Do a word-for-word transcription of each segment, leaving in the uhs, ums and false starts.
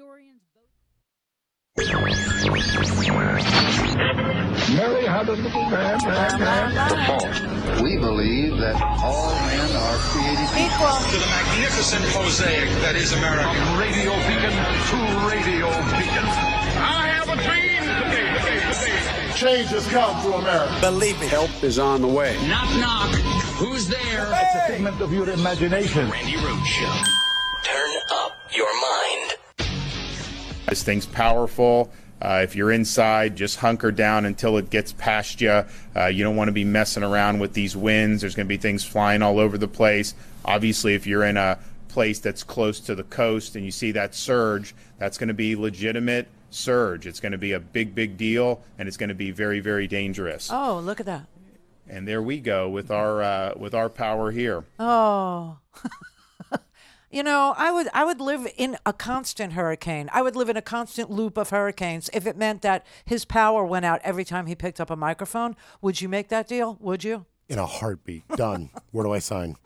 Ecuadorians vote. Mary had a little man, man, man. We believe that all men are created equal. To the magnificent mosaic that is America. From radio beacon to radio beacon. I have a dream today. Change has come to America. Believe it. Help is on the way. Knock, knock. Who's there? It's a figment of your imagination. Randy Rhoads Show. Turn up your mind. This thing's powerful. Uh, if you're inside, just hunker down until it gets past you. Uh, you don't want to be messing around with these winds. There's going to be things flying all over the place. Obviously, if you're in a place that's close to the coast and you see that surge, that's going to be legitimate surge. It's going to be a big, big deal, and it's going to be very, very dangerous. Oh, look at that. And there we go with our uh, with our power here. Oh. You know, I would I would live in a constant hurricane. I would live in a constant loop of hurricanes if it meant that his power went out every time he picked up a microphone. Would you make that deal? Would you? In a heartbeat. Done. Where do I sign?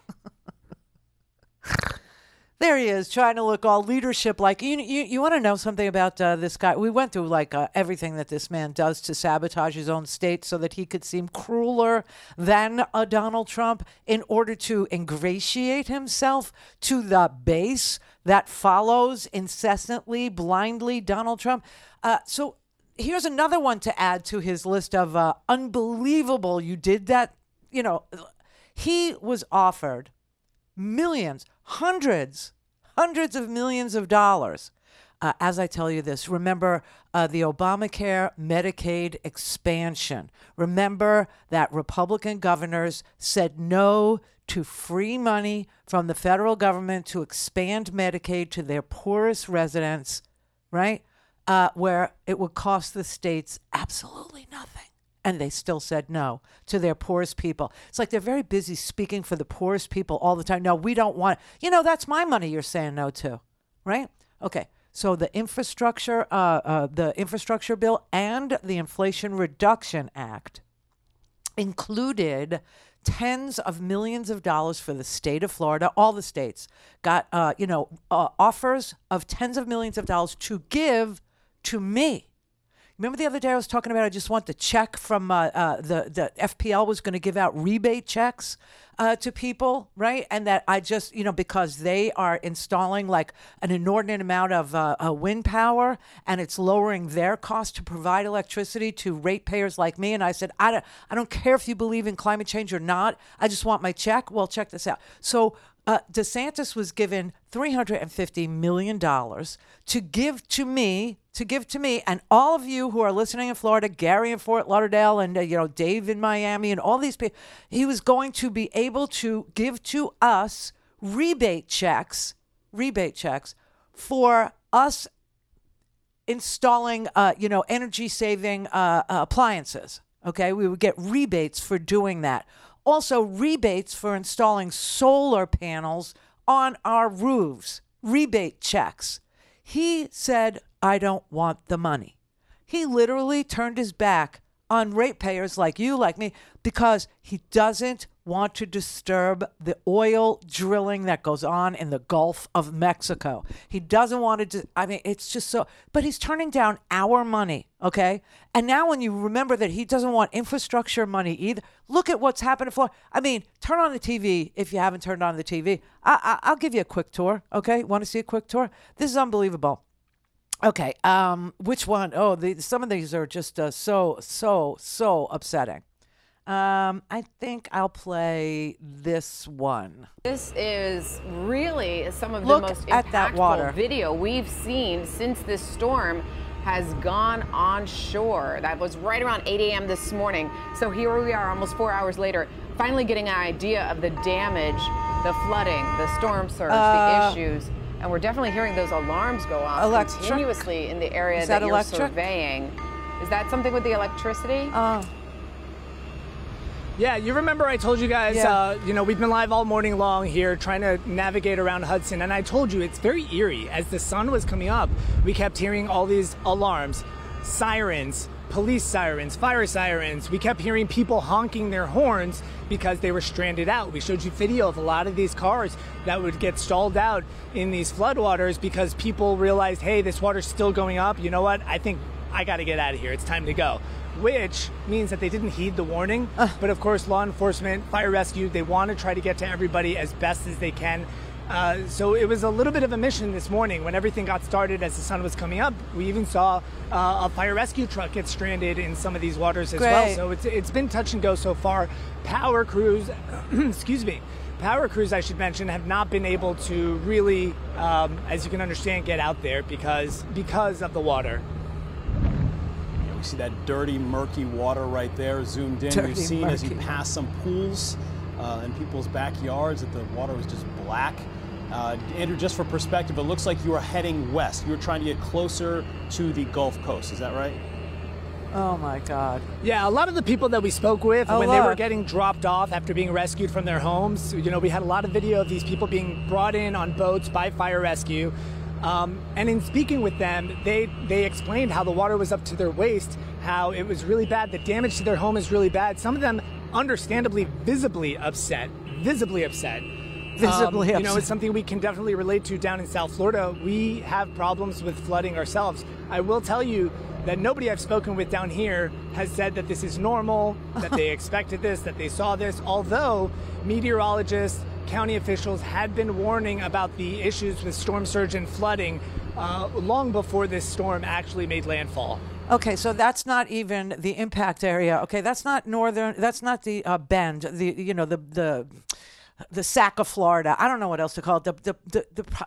There he is, trying to look all leadership like. You you, you want to know something about uh, this guy? We went through like uh, everything that this man does to sabotage his own state so that he could seem crueler than a Donald Trump in order to ingratiate himself to the base that follows incessantly, blindly Donald Trump. Uh, so here's another one to add to his list of uh, unbelievable. You did that. You know, he was offered millions, hundreds, hundreds of millions of dollars. Uh, as I tell you this, remember uh, the Obamacare Medicaid expansion. Remember that Republican governors said no to free money from the federal government to expand Medicaid to their poorest residents, right? Uh, where it would cost the states absolutely nothing. And they still said no to their poorest people. It's like they're very busy speaking for the poorest people all the time. No, we don't want, you know, that's my money you're saying no to, right? Okay, so the infrastructure, uh, uh, the infrastructure bill and the Inflation Reduction Act included tens of millions of dollars for the state of Florida. All the states got, uh, you know, uh, offers of tens of millions of dollars to give to me. Remember the other day I was talking about I just want the check from uh, uh, the, the F P L was going to give out rebate checks uh, to people, right? And that I just, you know, because they are installing like an inordinate amount of uh, uh, wind power and it's lowering their cost to provide electricity to ratepayers like me. And I said, I don't, I don't care if you believe in climate change or not. I just want my check. Well, check this out. So Uh, DeSantis was given three hundred fifty million dollars to give to me, to give to me, and all of you who are listening in Florida, Gary in Fort Lauderdale, and uh, you know Dave in Miami, and all these people, he was going to be able to give to us rebate checks, rebate checks for us installing, uh, you know, energy-saving uh, uh, appliances. Okay, we would get rebates for doing that. Also, rebates for installing solar panels on our roofs. Rebate checks. He said, I don't want the money. He literally turned his back on ratepayers like you, like me, because he doesn't want to disturb the oil drilling that goes on in the Gulf of Mexico. He doesn't want to, do, I mean, it's just so, but he's turning down our money, okay? And now when you remember that he doesn't want infrastructure money either, look at what's happened to Florida. I mean, turn on the T V if you haven't turned on the T V. I, I, I'll give you a quick tour, okay? Want to see a quick tour? This is unbelievable. Okay, um, which one? Oh, the, some of these are just uh, so, so, so upsetting. Um, I think I'll play this one. This is really some of Look the most at that water. impactful video we've seen since this storm has gone on shore. That was right around eight a.m. this morning. So here we are almost four hours later, finally getting an idea of the damage, the flooding, the storm surge, Uh, the issues. And we're definitely hearing those alarms go off Electric? continuously in the area Is that, that you're electric? surveying. Is that something with the electricity? Oh. Yeah, you remember I told you guys, Yeah. uh, you know, we've been live all morning long here trying to navigate around Hudson, and I told you it's very eerie. As the sun was coming up, we kept hearing all these alarms, sirens, police sirens, fire sirens. We kept hearing people honking their horns, because they were stranded out. We showed you video of a lot of these cars that would get stalled out in these floodwaters because people realized, hey, this water's still going up. You know what? I think I got to get out of here. It's time to go. Which means that they didn't heed the warning. Uh. But of course, law enforcement, fire rescue, they want to try to get to everybody as best as they can. Uh, so it was a little bit of a mission this morning when everything got started as the sun was coming up. We even saw uh, a fire rescue truck get stranded in some of these waters as Great. well. So it's it's been touch and go so far. Power crews, excuse me, power crews, I should mention, have not been able to really, um, as you can understand, get out there because because of the water. We see that dirty, murky water right there zoomed in. Dirty, You've seen murky. as you pass some pools uh, in people's backyards that the water was just black. Uh, Andrew, just for perspective, it looks like you are heading west. You were trying to get closer to the Gulf Coast. Is that right? Oh, my God. Yeah, a lot of the people that we spoke with A when they were lot. getting dropped off after being rescued from their homes, you know, we had a lot of video of these people being brought in on boats by fire rescue. Um, and in speaking with them, they, they explained how the water was up to their waist, how it was really bad, the damage to their home is really bad. Some of them understandably visibly upset, visibly upset. Visibly um, You know, upset. it's something we can definitely relate to down in South Florida. We have problems with flooding ourselves. I will tell you that nobody I've spoken with down here has said that this is normal, that they expected this, that they saw this, although meteorologists, county officials had been warning about the issues with storm surge and flooding uh, long before this storm actually made landfall. Okay, so that's not even the impact area. Okay, that's not northern. That's not the uh, Bend. The you know the the the sack of Florida. I don't know what else to call it. The the the, the pro-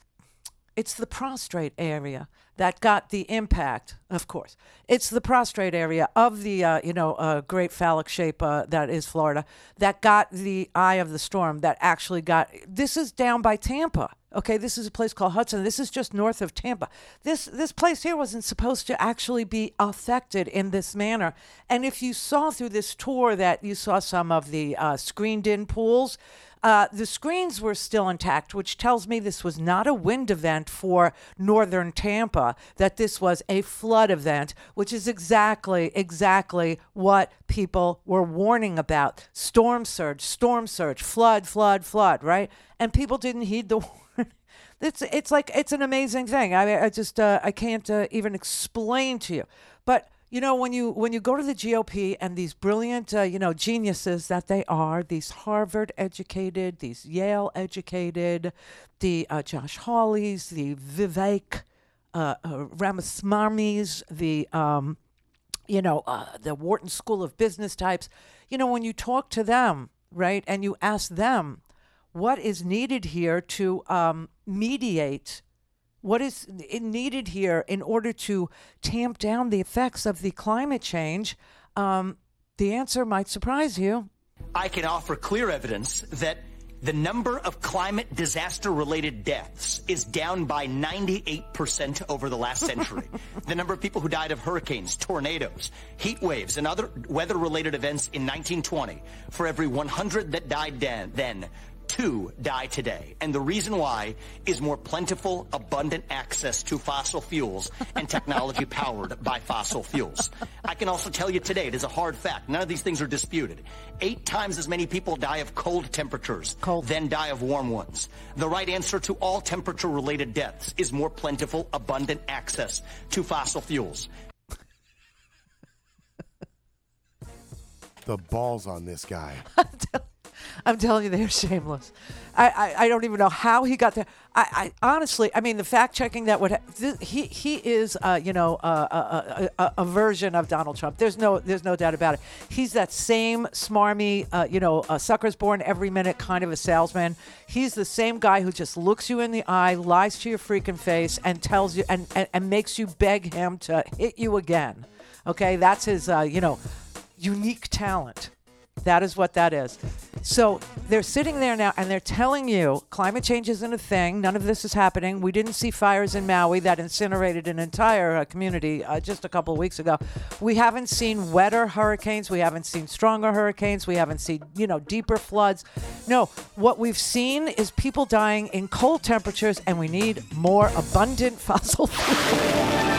it's the prostrate area that got the impact. Of course, it's the prostrate area of the uh, you know uh, great phallic shape uh, that is Florida that got the eye of the storm. That actually got. This is down by Tampa. Okay, this is a place called Hudson. This is just north of Tampa. This this place here wasn't supposed to actually be affected in this manner. And if you saw through this tour that you saw some of the uh, screened-in pools, uh, the screens were still intact, which tells me this was not a wind event for northern Tampa, that this was a flood event, which is exactly, exactly what people were warning about. Storm surge, storm surge, flood, flood, flood, right? And people didn't heed the warning. It's it's like it's an amazing thing. I I just uh, I can't uh, even explain to you. But you know when you when you go to the G O P and these brilliant uh, you know geniuses that they are, these Harvard educated, these Yale educated, the uh, Josh Hawleys, the Vivek uh, uh, Ramaswamys, the um, you know uh, the Wharton School of Business types. You know when you talk to them, right, and you ask them, what is needed here to um, mediate? What is needed here in order to tamp down the effects of the climate change? Um, the answer might surprise you. I can offer clear evidence that the number of climate disaster-related deaths is down by ninety-eight percent over the last century. The number of people who died of hurricanes, tornadoes, heat waves, and other weather-related events in nineteen twenty, for every one hundred that died then, two die today. And the reason why is more plentiful, abundant access to fossil fuels and technology powered by fossil fuels. I can also tell you today, it is a hard fact, none of these things are disputed. Eight times as many people die of cold temperatures cold. than die of warm ones. The right answer to all temperature-related deaths is more plentiful, abundant access to fossil fuels. The balls on this guy. I'm telling you, they're shameless. I, I, I don't even know how he got there. I, I honestly, I mean, the fact checking that would ha- this, he he is, uh, you know, uh, a, a, a version of Donald Trump. There's no there's no doubt about it. He's that same smarmy, uh, you know, uh, suckers born every minute kind of a salesman. He's the same guy who just looks you in the eye, lies to your freaking face, and tells you and, and, and makes you beg him to hit you again. Okay, that's his, uh, you know, unique talent. That is what that is. So they're sitting there now and they're telling you climate change isn't a thing. None of this is happening. We didn't see fires in Maui that incinerated an entire uh, community uh, just a couple of weeks ago. We haven't seen wetter hurricanes. We haven't seen stronger hurricanes. We haven't seen, you know, deeper floods. No, what we've seen is people dying in cold temperatures, and we need more abundant fossil fuels.